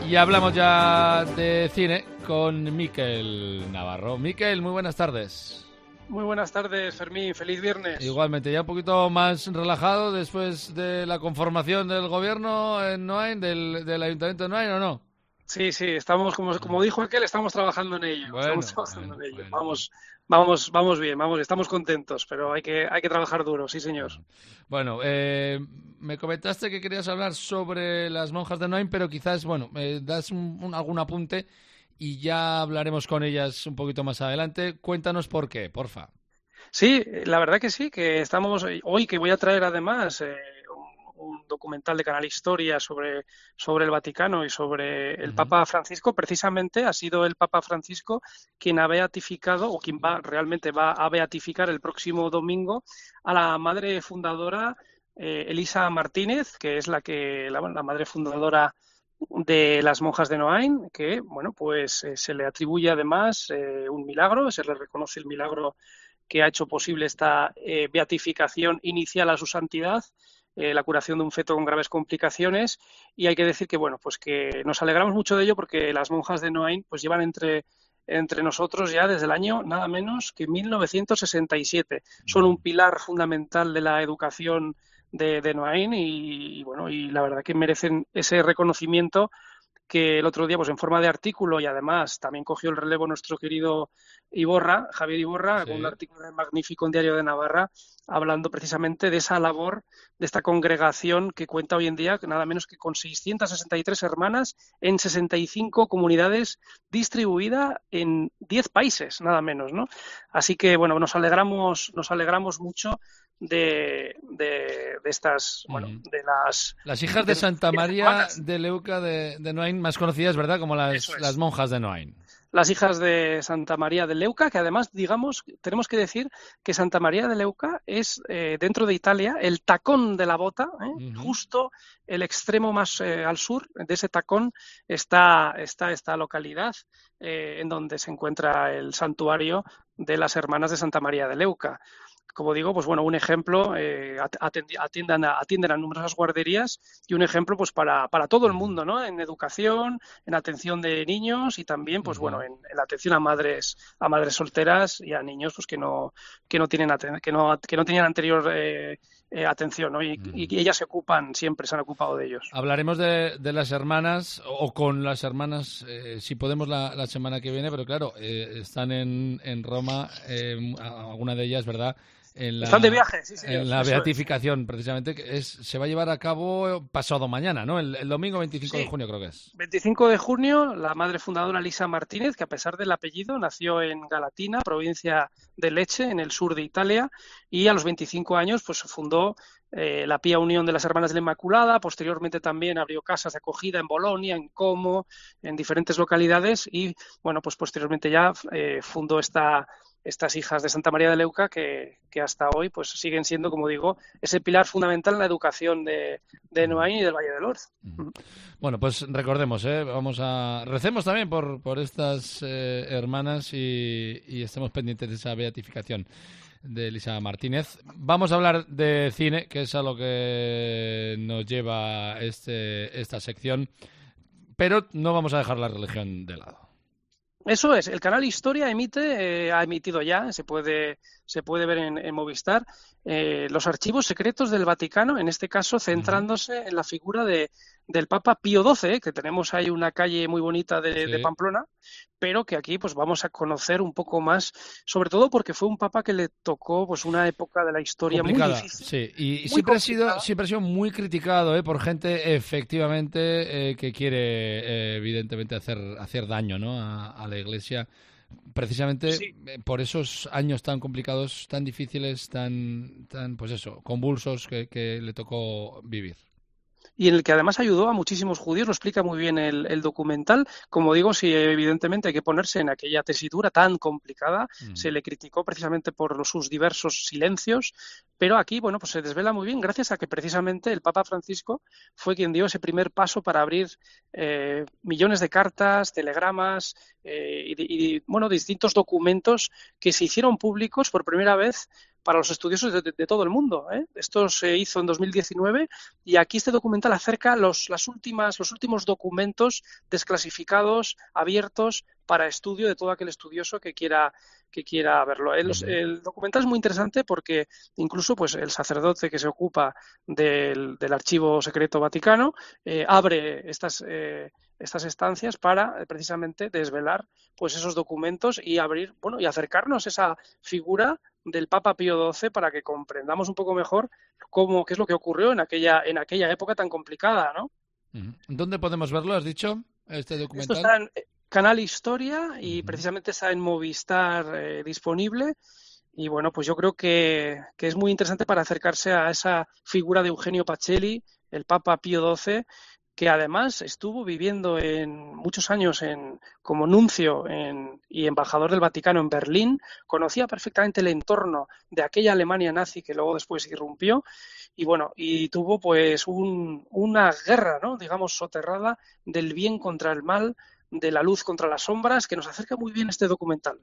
Y hablamos ya de cine con Mikel Navarro. Mikel, muy buenas tardes. Muy buenas tardes, Fermín. Feliz viernes. Igualmente, ya un poquito más relajado después de la conformación del gobierno en Noain, del Ayuntamiento de Noain, ¿o no? Sí, estamos, como dijo aquel, estamos trabajando en ello. Bueno. Vamos bien, estamos contentos, pero hay que trabajar duro, sí, señor. Bueno, me comentaste que querías hablar sobre las monjas de Noain, pero quizás, das algún apunte y ya hablaremos con ellas un poquito más adelante. Cuéntanos por qué, porfa. Sí, la verdad que sí, que estamos hoy que voy a traer además un documental de Canal Historia sobre el Vaticano y sobre el Papa Francisco. Precisamente ha sido el Papa Francisco quien ha beatificado o quien realmente va a beatificar el próximo domingo a la madre fundadora Elisa Martínez, que es la madre fundadora de las monjas de Noain, que pues se le atribuye además un milagro, se le reconoce el milagro que ha hecho posible esta beatificación inicial a su santidad, la curación de un feto con graves complicaciones, y hay que decir que pues que nos alegramos mucho de ello porque las monjas de Noain pues llevan entre nosotros ya desde el año nada menos que 1967. Son un pilar fundamental de la educación de Noain y la verdad que merecen ese reconocimiento que el otro día, pues en forma de artículo, y además también cogió el relevo nuestro querido Javier Iborra, con un artículo magnífico en Diario de Navarra, hablando precisamente de esa labor de esta congregación que cuenta hoy en día nada menos que con 663 hermanas en 65 comunidades distribuidas en 10 países, nada menos, ¿no? Así que, nos alegramos mucho de estas, de las hijas de Santa María de Leuca de Noain, más conocidas, ¿verdad?, como las monjas de Noain. Las hijas de Santa María de Leuca, que además, tenemos que decir que Santa María de Leuca es, dentro de Italia, el tacón de la bota, justo el extremo más al sur de ese tacón está esta localidad en donde se encuentra el santuario de las hermanas de Santa María de Leuca. Como digo, pues un ejemplo, atienden a numerosas guarderías y un ejemplo pues para todo el mundo, ¿no? En educación, en atención de niños y también pues en la atención a madres solteras y a niños pues que no tenían anterior atención, ¿no? Y ellas se han ocupado de ellos. Hablaremos de las hermanas o con las hermanas, si podemos la semana que viene, pero claro, están en Roma, alguna de ellas, ¿verdad? Están de viaje, sí, señor. En la beatificación, precisamente, que se va a llevar a cabo pasado mañana, ¿no? El domingo 25 de junio, creo que es. 25 de junio, la madre fundadora Elisa Martínez, que a pesar del apellido nació en Galatina, provincia de Lecce, en el sur de Italia, y a los 25 años pues fundó la Pía Unión de las Hermanas de la Inmaculada. Posteriormente también abrió casas de acogida en Bolonia, en Como, en diferentes localidades, y pues posteriormente ya fundó estas hijas de Santa María de Leuca que hasta hoy pues siguen siendo, como digo, ese pilar fundamental en la educación de Noain y del Valle del Orz. Bueno, pues recordemos, recemos también por estas hermanas y estemos pendientes de esa beatificación de Elisa Martínez. Vamos a hablar de cine, que es a lo que nos lleva esta sección, pero no vamos a dejar la religión de lado. Eso es, el canal Historia ha emitido ya, se puede ver en Movistar, los archivos secretos del Vaticano, en este caso centrándose en la figura del Papa Pío XII, que tenemos ahí una calle muy bonita de Pamplona, pero que aquí pues vamos a conocer un poco más, sobre todo porque fue un papa que le tocó pues una época de la historia complicada, muy difícil. Sí, y siempre ha sido muy criticado por gente efectivamente que quiere evidentemente hacer daño, ¿no?, a la Iglesia, precisamente por esos años tan complicados, tan difíciles, tan pues eso, convulsos que le tocó vivir. Y en el que además ayudó a muchísimos judíos, lo explica muy bien el documental. Como digo, sí, evidentemente hay que ponerse en aquella tesitura tan complicada, se le criticó precisamente por sus diversos silencios, pero aquí, pues se desvela muy bien gracias a que precisamente el Papa Francisco fue quien dio ese primer paso para abrir millones de cartas, telegramas y distintos documentos que se hicieron públicos por primera vez para los estudiosos de todo el mundo, ¿eh? Esto se hizo en 2019 y aquí este documental acerca los últimos documentos desclasificados, abiertos para estudio de todo aquel estudioso que quiera verlo. El documental es muy interesante porque incluso pues el sacerdote que se ocupa del archivo secreto vaticano abre estas estancias para precisamente desvelar pues esos documentos y abrir, bueno, y acercarnos a esa figura del Papa Pío XII para que comprendamos un poco mejor qué es lo que ocurrió en aquella época tan complicada, ¿no? ¿Dónde podemos verlo, has dicho, este documental? Esto está en Canal Historia y precisamente está en Movistar disponible. Y bueno, pues yo creo que es muy interesante para acercarse a esa figura de Eugenio Pacelli, el Papa Pío XII, que además estuvo viviendo muchos años como nuncio y embajador del Vaticano en Berlín, conocía perfectamente el entorno de aquella Alemania nazi que luego después irrumpió, y bueno, y tuvo pues una guerra, ¿no?, digamos, soterrada del bien contra el mal, de la luz contra las sombras, que nos acerca muy bien este documental.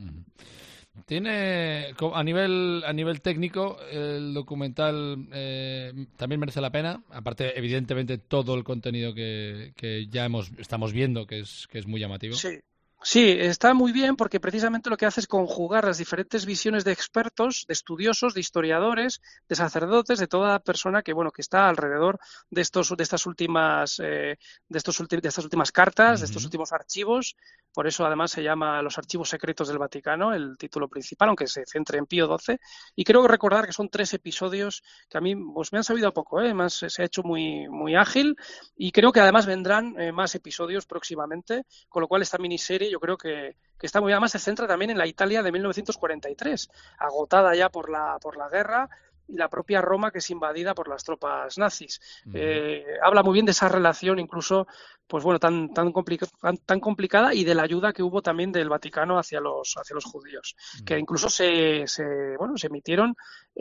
Tiene, a nivel técnico, el documental también merece la pena, aparte evidentemente todo el contenido que ya estamos viendo, que es muy llamativo. Sí, está muy bien porque precisamente lo que hace es conjugar las diferentes visiones de expertos, de estudiosos, de historiadores, de sacerdotes, de toda persona que está alrededor de estas últimas cartas, de estos últimos archivos. Por eso además se llama Los Archivos Secretos del Vaticano, el título principal, aunque se centre en Pío XII. Y creo recordar que son 3 episodios que a mí pues, me han sabido a poco, además se ha hecho muy, muy ágil, y creo que además vendrán más episodios próximamente, con lo cual esta miniserie yo creo que está muy bien. Además se centra también en la Italia de 1943, agotada ya por la guerra, y la propia Roma que es invadida por las tropas nazis. Habla muy bien de esa relación incluso pues bueno tan complicada, y de la ayuda que hubo también del Vaticano hacia los judíos, que incluso se emitieron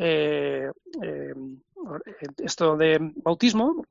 esto de bautismo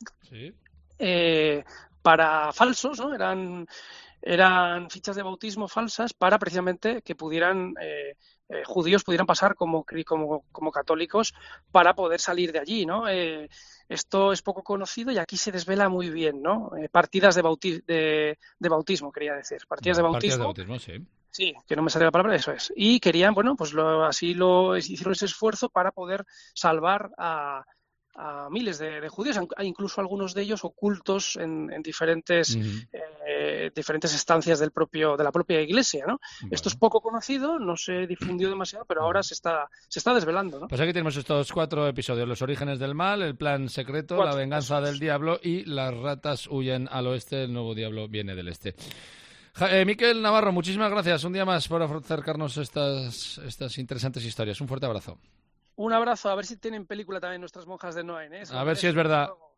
para falsos, ¿no? Eran fichas de bautismo falsas para precisamente que pudieran judíos pudieran pasar como católicos para poder salir de allí, ¿no? Esto es poco conocido y aquí se desvela muy bien, ¿no? Partidas de bautismo, quería decir. Partidas de bautismo, sí. Sí, que no me sale la palabra, eso es. Y querían, bueno, pues hicieron ese esfuerzo para poder salvar a miles de judíos, incluso algunos de ellos ocultos en diferentes estancias de la propia iglesia, ¿no? Bueno. Esto es poco conocido, no se difundió demasiado, pero ahora se está desvelando, ¿no? Pues aquí tenemos estos 4 episodios: Los orígenes del mal, El plan secreto, La venganza del diablo y Las ratas huyen al oeste, el nuevo diablo viene del este. Miquel Navarro, muchísimas gracias un día más por acercarnos estas interesantes historias. Un fuerte abrazo. Un abrazo, a ver si tienen película también nuestras monjas de Noain, ¿eh? A ver si es verdad.